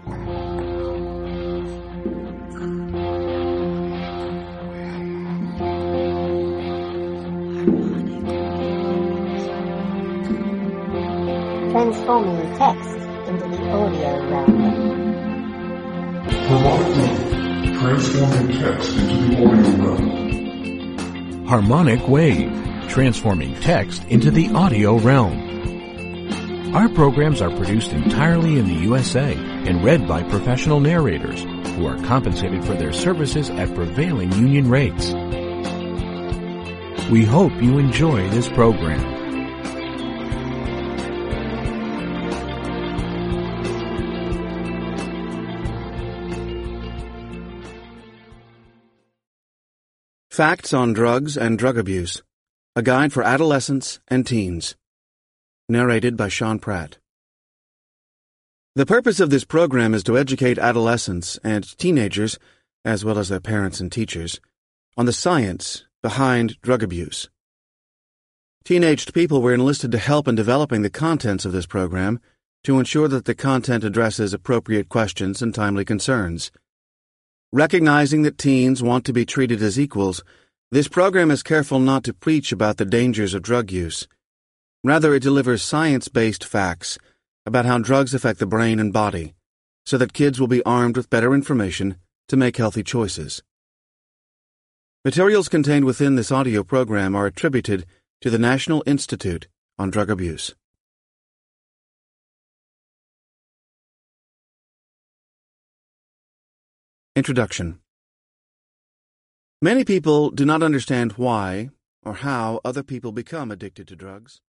Transforming text into the audio realm. Transforming text into the audio realm. Harmonic Wave, transforming text into the audio realm. Our programs are produced entirely in the USA and read by professional narrators who are compensated for their services at prevailing union rates. We hope you enjoy this program. Facts on Drugs and Drug Abuse, a guide for adolescents and teens. Narrated by Sean Pratt. The purpose of this program is to educate adolescents and teenagers, as well as their parents and teachers, on the science behind drug abuse. Teenaged people were enlisted to help in developing the contents of this program to ensure that the content addresses appropriate questions and timely concerns. Recognizing that teens want to be treated as equals, this program is careful not to preach about the dangers of drug use. Rather, it delivers science-based facts about how drugs affect the brain and body, so that kids will be armed with better information to make healthy choices. Materials contained within this audio program are attributed to the National Institute on Drug Abuse. Introduction. Many people do not understand why or how other people become addicted to drugs.